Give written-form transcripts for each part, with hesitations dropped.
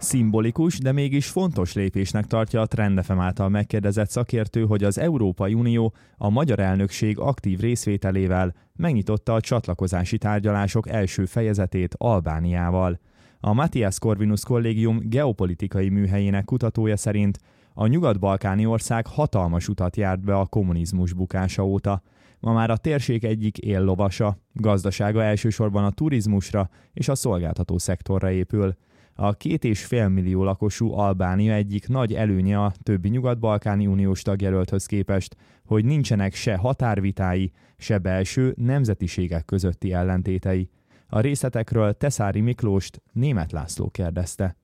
Szimbolikus, de mégis fontos lépésnek tartja a Trend FM által megkérdezett szakértő, hogy az Európai Unió a magyar elnökség aktív részvételével megnyitotta a csatlakozási tárgyalások első fejezetét Albániával. A Matthias Corvinus Kollégium geopolitikai műhelyének kutatója szerint a nyugat-balkáni ország hatalmas utat járt be a kommunizmus bukása óta. Ma már a térség egyik éllovasa, gazdasága elsősorban a turizmusra és a szolgáltató szektorra épül. A 2,5 millió lakosú Albánia egyik nagy előnye a többi nyugat-balkáni uniós tagjelölthöz képest, hogy nincsenek se határvitái, se belső nemzetiségek közötti ellentétei. A részletekről Teszári Miklóst Németh László kérdezte.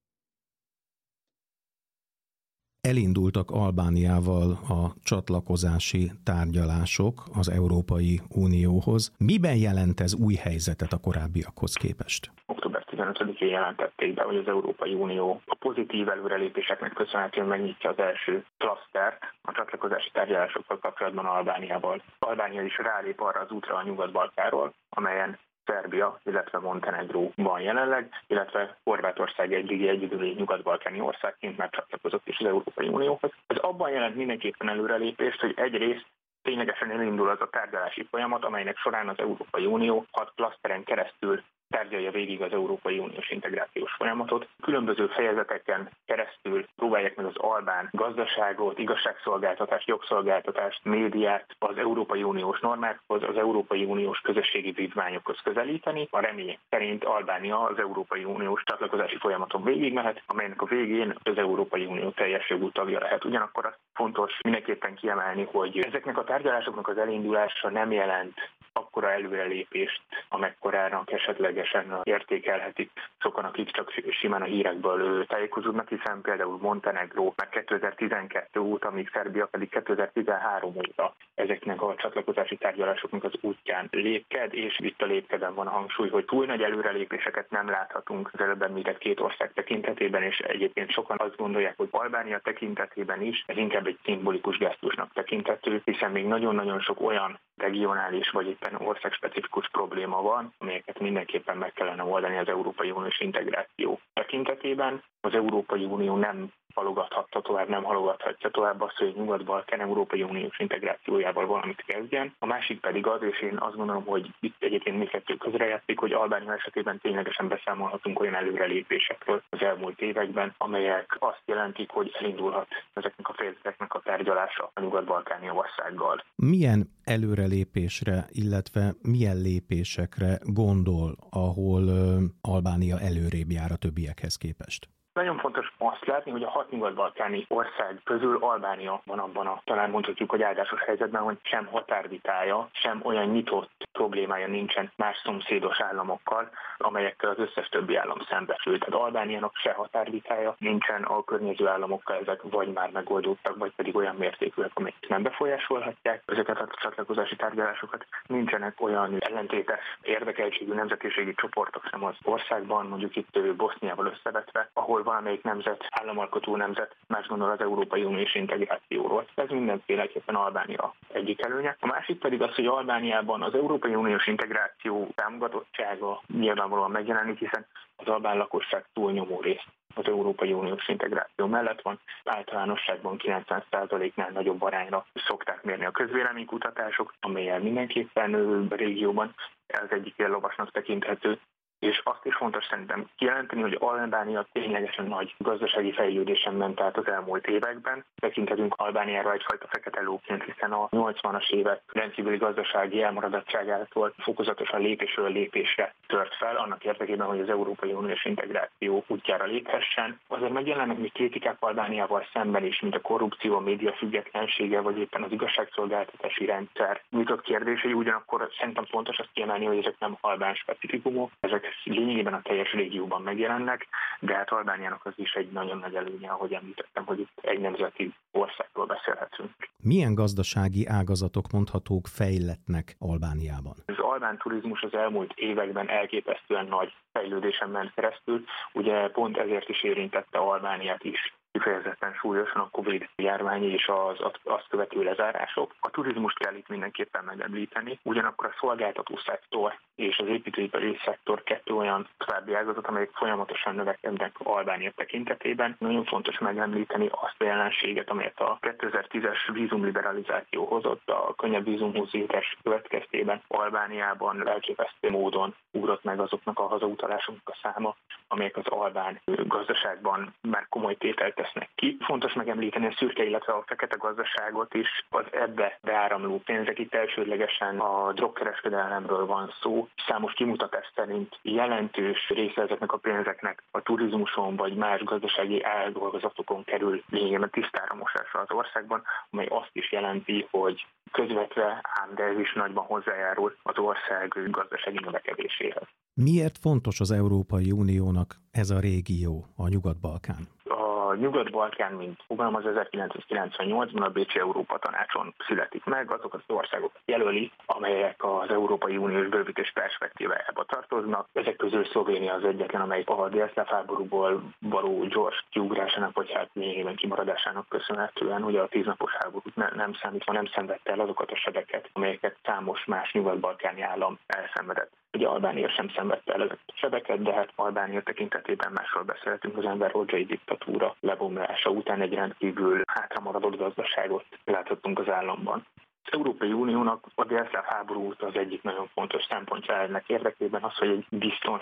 Elindultak Albániával a csatlakozási tárgyalások az Európai Unióhoz. Miben jelent ez új helyzetet a korábbiakhoz képest? Október 15-én jelentették be, hogy az Európai Unió a pozitív előrelépéseknek köszönhetően megnyitja az első klasztert a csatlakozási tárgyalásokkal kapcsolatban Albániával. Albánia is rálép arra az útra a Nyugat-Balkánról, amelyen Szerbia, illetve Montenegró van jelenleg, illetve Horvátország egyedüli nyugat-balkáni országként már csatlakozott is az Európai Unióhoz. Ez abban jelent mindenképpen előrelépést, hogy egyrészt ténylegesen elindul az a tárgyalási folyamat, amelynek során az Európai Unió 6 klaszteren keresztül tárgyalja végig az Európai Uniós integrációs folyamatot. Különböző fejezeteken keresztül próbálják meg az albán gazdaságot, igazságszolgáltatást, jogszolgáltatást, médiát az Európai Uniós normákhoz, az Európai Uniós közösségi vívmányokhoz közelíteni. A remények szerint Albánia az Európai Uniós csatlakozási folyamaton végigmehet, amelynek a végén az Európai Unió teljes jogú tagja lehet. Ugyanakkor azt fontos mindenképpen kiemelni, hogy ezeknek a tárgyalásoknak az elindulása nem jelent akkora előrelépést, amekkorának esetlegesen értékelhetik sokan, akik csak simán a hírekből tájékozódnak, hiszen például Montenegró már 2012 óta, míg Szerbia pedig 2013 óta ezeknek a csatlakozási tárgyalásoknak az útján lépked, és itt a lépkeden van a hangsúly, hogy túl nagy előrelépéseket nem láthatunk az előbb említett két ország tekintetében, és egyébként sokan azt gondolják, hogy Albánia tekintetében is ez inkább egy szimbolikus gesztusnak tekinthető, hiszen még nagyon-nagyon sok olyan regionális vagy éppen országspecifikus probléma van, amelyeket mindenképpen meg kellene oldani az Európai Uniós integráció tekintetében. Az Európai Unió nem halogathatja tovább azt, hogy Nyugat-Balkán Európai Uniós integrációjával valamit kezdjen. A másik pedig az, és én azt gondolom, hogy itt egyébként mindkettő közrejátszik, hogy Albánia esetében ténylegesen beszámolhatunk olyan előrelépésekről az elmúlt években, amelyek azt jelentik, hogy elindulhat ezeknek a fejezeteknek a tárgyalása a nyugat-balkáni országgal. Milyen előrelépésre, illetve milyen lépésekre gondol, ahol Albánia előrébb jár a többiekhez képest? Nagyon fontos azt látni, hogy a 6 nyugat-balkáni ország közül Albánia van abban a, talán mondhatjuk, hogy áldásos helyzetben, hogy sem határvitája, sem olyan nyitott problémája nincsen más szomszédos államokkal, amelyekkel az összes többi állam szembesül. Tehát Albániának se határvitája nincsen, a környező államokkal ezek vagy már megoldódtak, vagy pedig olyan mértékűek, amelyek nem befolyásolhatják ezeket a csatlakozási tárgyalásokat. Nincsenek olyan ellentétes érdekeltségű nemzetiségi csoportok sem az országban, mondjuk itt Boszniával összevetve, ahol valamelyik nemzet, államalkotó nemzet más gondol az Európai Uniós integrációról. Ez mindenféleképpen Albánia egyik előnye. A másik pedig az, hogy Albániában az Európai Uniós integráció támogatottsága nyilvánvalóan megjelenik, hiszen az albán lakosság túlnyomó részt az Európai Uniós integráció mellett van. Általánosságban 90%-nál nagyobb arányra szokták mérni a közvéleménykutatások, amellyel mindenképpen a régióban az egyik éllovasnak tekinthető. És azt is fontos szerintem kijelenteni, hogy Albánia ténylegesen nagy gazdasági fejlődésen ment át az elmúlt években. Tekinthetünk Albániára egyfajta fekete lóként, hiszen a 80-as évek rendkívüli gazdasági elmaradottságától fokozatosan lépésről lépésre tört fel, annak érdekében, hogy az Európai Uniós integráció útjára léphessen. Azért megjelennek még kritikák Albániával szemben is, mint a korrupció, a média függetlensége, vagy éppen az igazságszolgáltatási rendszer nyitott kérdései, ugyanakkor szerintem fontos azt kiemelni, hogy ezek nem albán specifikumok, ezek lényegében a teljes régióban megjelennek, de hát Albániának az is egy nagyon nagy előnye, ahogy említettem, hogy itt egy nemzeti országról beszélhetünk. Milyen gazdasági ágazatok mondhatók fejlettnek Albániában? Az albán turizmus az elmúlt években elképesztően nagy fejlődésen ment keresztül, ugye pont ezért is érintette Albániát is kifejezetten súlyosan a Covid járvány és az azt követő lezárások. A turizmust kell itt mindenképpen megemlíteni, ugyanakkor a szolgáltató szektor és az építőipari szektor kettő olyan további ágazat, amelyek folyamatosan növekednek Albánia tekintetében. Nagyon fontos megemlíteni azt a jelenséget, amelyet a 2010-es vízumliberalizáció hozott. A könnyebb vízumhoz jutás következtében Albániában elképesztő módon ugrott meg azoknak a hazautalásoknak a száma, amelyek az albán gazdaságban már komoly tételt tesznek ki. Fontos megemlíteni a szürke, illetve a fekete gazdaságot is, az ebbe beáramló pénzek. Itt elsődlegesen a drogkereskedelemről van szó. Számos kimutatás szerint jelentős része ezeknek a pénzeknek a turizmuson vagy más gazdasági ágazatokon kerül lényegében tisztára mosásra az országban, amely azt is jelenti, hogy közvetve, ám de ez is nagyban hozzájárul az ország gazdasági növekedéséhez. Miért fontos az Európai Uniónak ez a régió, a Nyugat-Balkán? A Nyugat-Balkán, mint fogalmaz, 1998-ban a Bécsi Európa Tanácson születik meg, azok az országokat jelöli, amelyek az Európai Uniós bővítés perspektívájába tartoznak. Ezek közül Szlovénia az egyetlen, amely a délszláv háborúból való gyors kiugrásának, vagy hát lényegében kimaradásának köszönhetően, ugye a 10 napos háborút nem számítva nem szenvedte el azokat a sebeket, amelyeket számos más nyugat-balkáni állam elszenvedett. Ugye Albánia sem szenvedte el ezeket a sebeket, de hát Albánia tekintetében másról beszéltünk, az Enver Hoxhai diktatúra lebomlása után egy rendkívül hátramaradott gazdaságot láthattunk az államban. Az Európai Uniónak a délszláv háború az egyik nagyon fontos szempontja ennek érdekében az, hogy egy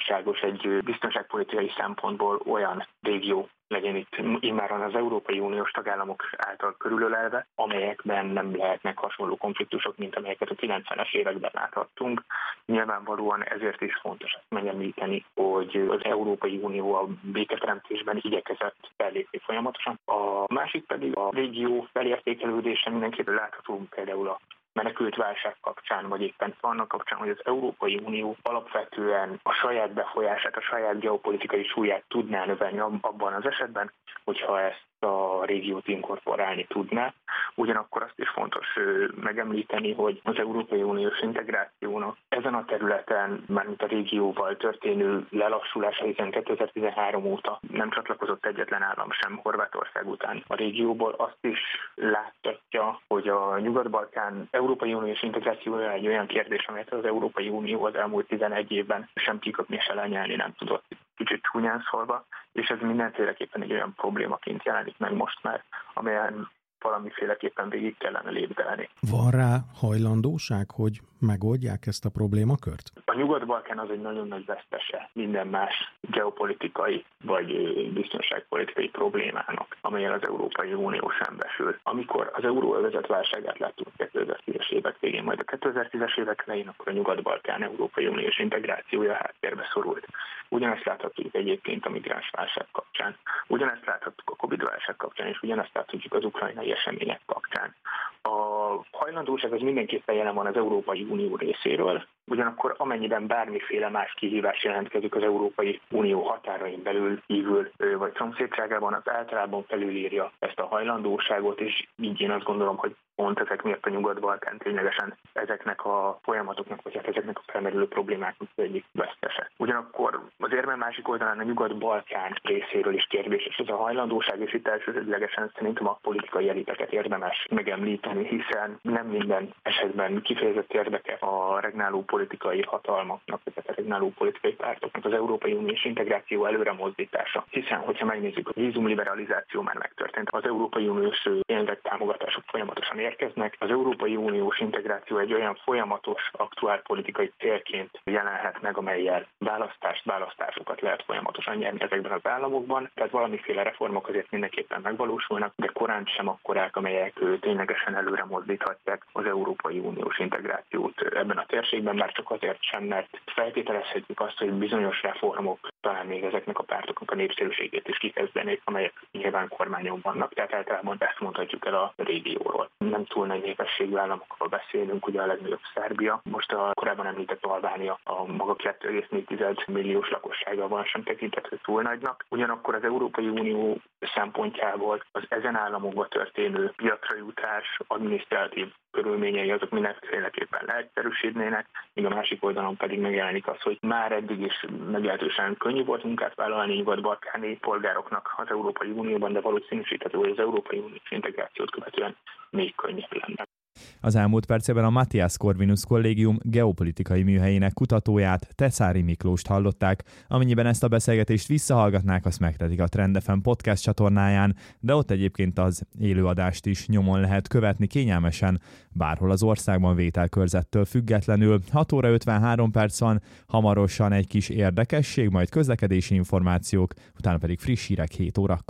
biztonságpolitikai szempontból olyan régió legyen itt immáron az Európai Uniós tagállamok által körülölelve, amelyekben nem lehetnek hasonló konfliktusok, mint amelyeket a 90-es években láthattunk. Nyilvánvalóan ezért is fontos ezt megemlíteni, hogy az Európai Unió a béketeremtésben igyekezett fellépni folyamatosan. A másik pedig a régió felértékelődése mindenképpen látható például a menekült válság kapcsán, vagy éppen annak kapcsán, hogy az Európai Unió alapvetően a saját befolyását, a saját geopolitikai súlyát tudná növelni abban az esetben, hogyha ezt a régiót inkorporálni tudná. Ugyanakkor azt is fontos megemlíteni, hogy az Európai Uniós integrációnak ezen a területen, mármint a régióval történő lelassulása, hiszen 2013 óta nem csatlakozott egyetlen állam sem Horvátország után a régióból, azt is láttatja, hogy a Nyugat-Balkán Európai Uniós integrációja egy olyan kérdés, amelyet az Európai Unió az elmúlt 11 évben sem kiköpni, se lenyelni nem tudott, kicsit csúnyán szólva, és ez mindenféleképpen egy olyan problémaként jelenik meg most már, amelyen valamiféleképpen végig kellene lépdelni. Van rá hajlandóság, hogy megoldják ezt a problémakört? A Nyugat-Balkán az egy nagyon nagy vesztese minden más geopolitikai vagy biztonságpolitikai problémának, amelyen az Európai Unió szembesül. Amikor az euróövezet válságát láttuk 2010-es évek végén, majd a 2010-es évek elején, akkor a Nyugat-Balkán Európai Uniós integrációja háttérbe szorult. Ugyanezt láthatjuk egyébként a migráns válság kapcsán, ugyanezt láthattuk a Covid válság kapcsán, és ugyanezt láthatjuk az ukrajnai események kapcsán. A hajlandóság az mindenképpen jelen van az Európai Unió részéről, ugyanakkor amennyiben bármiféle más kihívás jelentkezik az Európai Unió határain belül, kívül vagy szomszédságában, az általában felülírja ezt a hajlandóságot, és így én azt gondolom, hogy pont ezek miatt a Nyugat-Balkán ténylegesen ezeknek a folyamatoknak, vagy hát ezeknek a felmerülő problémáknak egyik vesztese. Ugyanakkor az érme másik oldalán a Nyugat-Balkán részéről is kérdéses ez a hajlandóság, és itt elsődlegesen szerintem a politikai eliteket érdemes megemlíteni, hiszen nem minden esetben kifejezett érdeke a regnáló politikai hatalmaknak, tehát a regnáló politikai pártoknak az Európai Uniós integráció előre mozdítása. Hiszen, hogyha megnézzük, a vízumliberalizáció már megtörtént, az Európai Uniós pénzek, támogatások folyamatosan érkeznek. Az Európai Uniós integráció egy olyan folyamatos, aktuál politikai célként jelenhet meg, amellyel választásokat lehet folyamatosan nyerni ezekben az államokban. Tehát valamiféle reformok azért mindenképpen megvalósulnak, de korán sem akkorák, amelyek ténylegesen előre mozdíthatják az Európai Uniós integrációt ebben a térségben, már csak azért sem, mert feltételezhetjük azt, hogy bizonyos reformok talán még ezeknek a pártoknak a népszerűségét is kikezdenék, amelyek nyilván kormányon vannak, tehát általában ezt mondhatjuk el a régióról. Nem túl nagy népességű államokról beszélünk, ugye a legnagyobb Szerbia, most a korábban említett Albánia a maga 2,4 milliós lakossággal van, sem tekinthető túl nagynak. Ugyanakkor az Európai Unió szempontjából az ezen államokba történő piacra jutás adminisztratív körülményei azok mindenféleképpen leegyszerűsödnének, míg a másik oldalon pedig megjelenik az, hogy már eddig is meglehetősen könnyű volt munkát vállalni nyugat-balkáni polgároknak az Európai Unióban, de valószínűsíthető, hogy az Európai Uniós integrációt követően még könnyebb lenne. Az elmúlt percben a Matthias Corvinus Kollégium geopolitikai műhelyének kutatóját, Teszári Miklóst hallották. Amennyiben ezt a beszélgetést visszahallgatnák, azt megtetik a Trend FM podcast csatornáján, de ott egyébként az élőadást is nyomon lehet követni kényelmesen, bárhol az országban vételkörzettől függetlenül. 6 óra 53 perc van, hamarosan egy kis érdekesség, majd közlekedési információk, utána pedig friss hírek 7 órakor.